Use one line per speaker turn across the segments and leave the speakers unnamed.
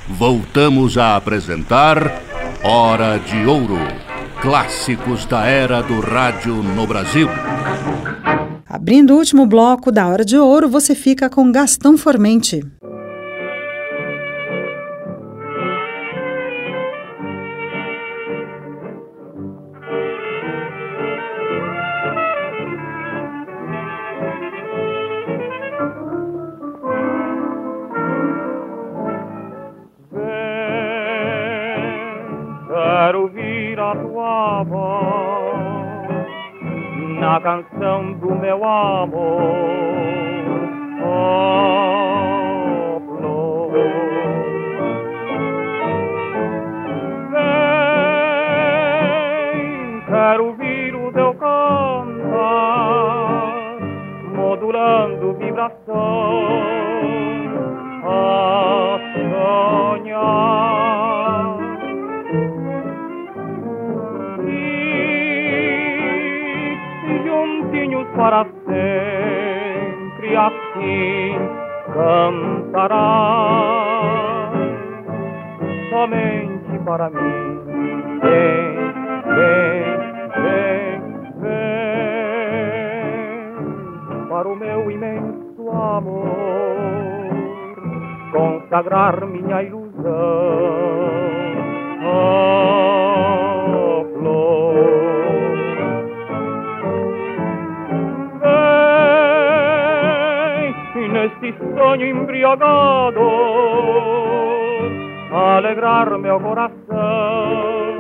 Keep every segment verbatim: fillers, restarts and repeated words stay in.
voltamos a apresentar Hora de Ouro, clássicos da era do rádio no Brasil.
Abrindo o último bloco da Hora de Ouro, você fica com Gastão Formente.
Na canção do meu amor, oh, flor, vem, quero ouvir o teu cantar, modulando vibração, a sonhar. Para sempre assim cantará, somente para mim. Vem, vem, vem, vem, para o meu imenso amor, consagrar minha ilusão. Oh, flor, neste sonho embriagado, alegrar meu coração.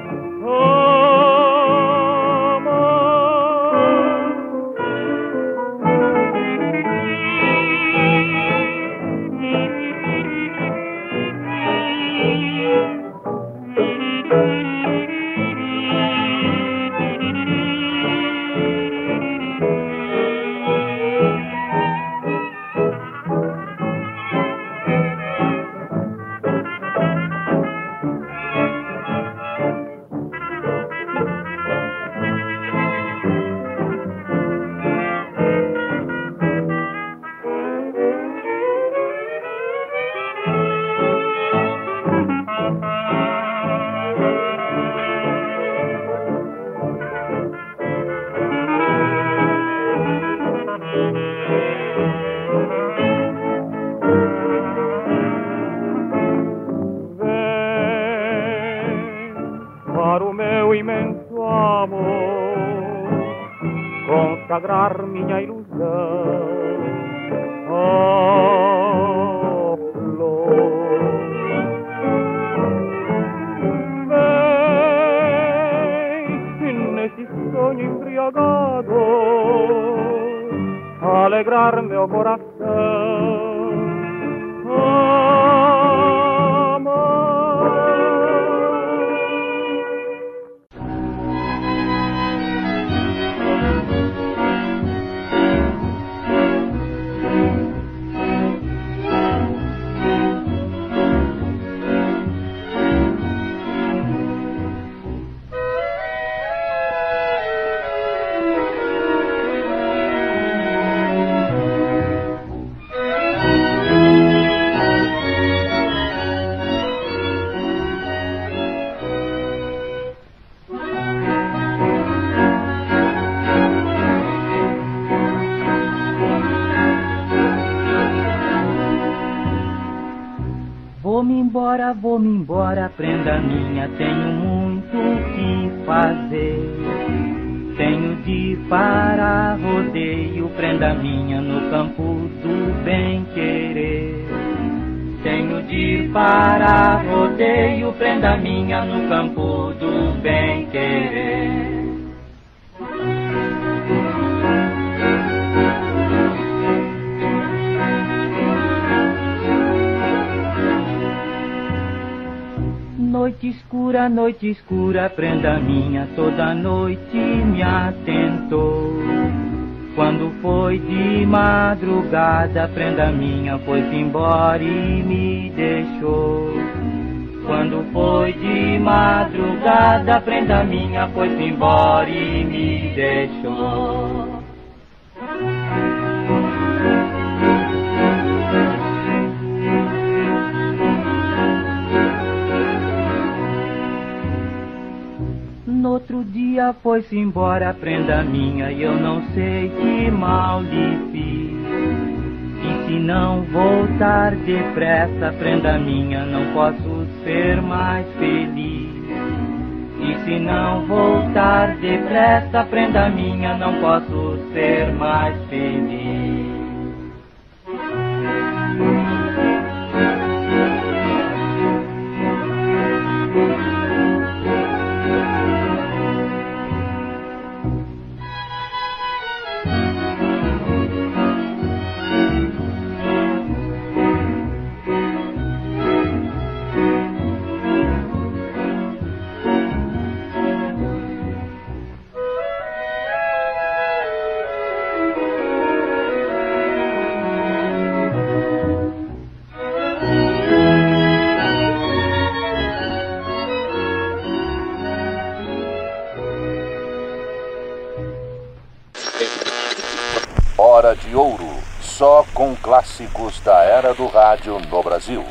Consagrar minha ilusão, oh, flor, vem, nesse sonho embriagado, alegrar meu coração.
Vou-me embora, vou-me embora, prenda minha, tenho muito o que fazer. Tenho de ir para rodeio, prenda minha, no campo do bem-querer. Tenho de ir para rodeio, prenda minha, no campo do bem-querer. Noite escura, noite escura, prenda minha, toda noite me atentou. Quando foi de madrugada, prenda minha, foi-se embora e me deixou. Quando foi de madrugada, prenda minha, foi-se embora e me deixou. ela foi-se embora, prenda minha, e eu não sei que mal lhe fiz. E se não voltar depressa, prenda minha, não posso ser mais feliz. E se não voltar depressa, prenda minha, não posso ser mais feliz.
Hora de Ouro, só com clássicos da era do rádio no Brasil.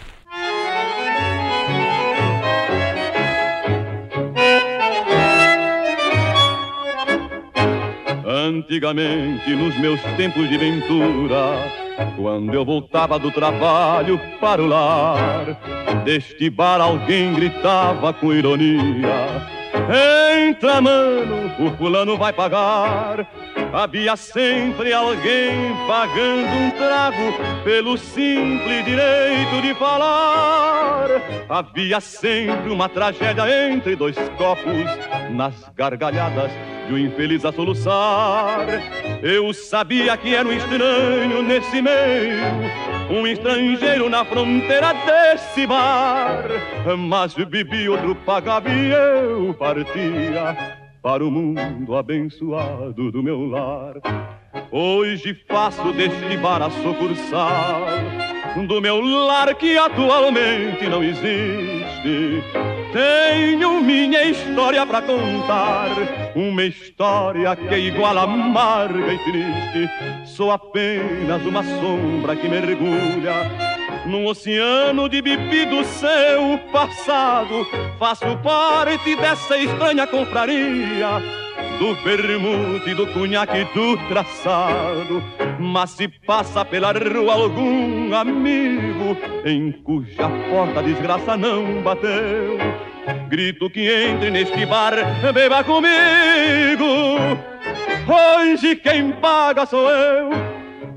Antigamente, nos meus tempos de ventura, quando eu voltava do trabalho para o lar, deste bar alguém gritava com ironia: entra, mano, o fulano vai pagar. Havia sempre alguém pagando um trago pelo simples direito de falar. Havia sempre uma tragédia entre dois copos, nas gargalhadas de um infeliz a soluçar. Eu sabia que era um estranho nesse meio, um estrangeiro na fronteira desse bar, mas bebi, outro pagava e eu partia para o mundo abençoado do meu lar. Hoje faço deste bar a sucursal do meu lar que atualmente não existe. Tenho minha história pra contar, uma história que é igual amarga e triste. Sou apenas uma sombra que mergulha num oceano de bebido seu passado. Faço parte dessa estranha confraria do vermute, do cunhaque, do traçado. Mas se passa pela rua algum amigo em cuja porta a desgraça não bateu, grito que entre neste bar, beba comigo. Hoje quem paga sou eu.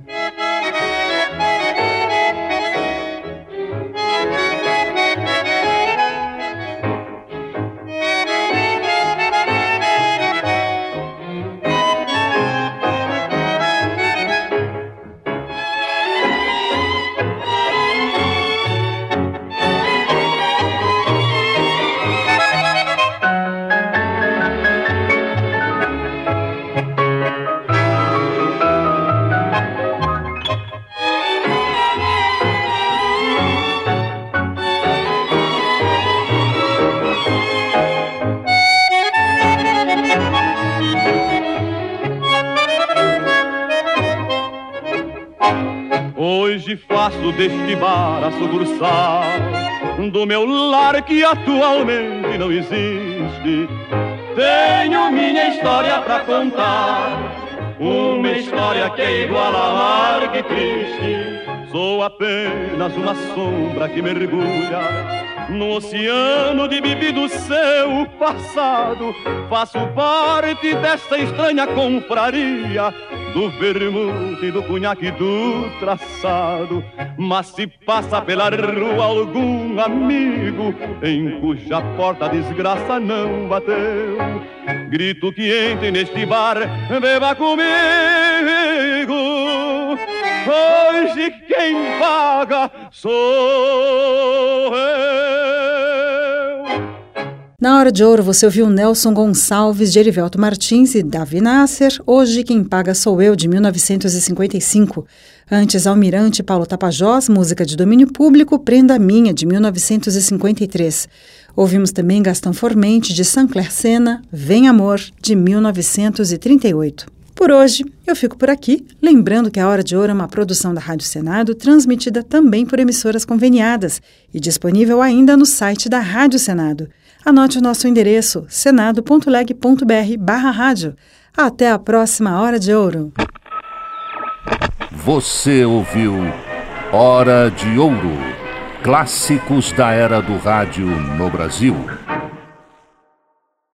Hoje faço deste bar a sucursal do meu lar que atualmente não existe. Tenho minha história pra contar, uma história que é igual amarga e triste. Sou apenas uma sombra que mergulha no oceano de bebido seu passado. Faço parte dessa estranha confraria do vermute, do cunhaque, do traçado. Mas se passa pela rua algum amigo em cuja porta a desgraça não bateu, grito que entre neste bar, beba comigo. Hoje quem paga sou eu.
Na Hora de Ouro você ouviu Nelson Gonçalves, de Erivelto Martins e Davi Nasser, Hoje Quem Paga Sou Eu, de mil novecentos e cinquenta e cinco. Antes, Almirante Paulo Tapajós, música de domínio público, Prenda Minha, de mil novecentos e cinquenta e três. Ouvimos também Gastão Formente, de Sancler Sena, Vem Amor, de mil novecentos e trinta e oito. Por hoje, eu fico por aqui, lembrando que a Hora de Ouro é uma produção da Rádio Senado, transmitida também por emissoras conveniadas e disponível ainda no site da Rádio Senado. Anote o nosso endereço, senado ponto leg ponto br barra rádio. Até a próxima Hora de Ouro.
Você ouviu Hora de Ouro, clássicos da era do rádio no Brasil.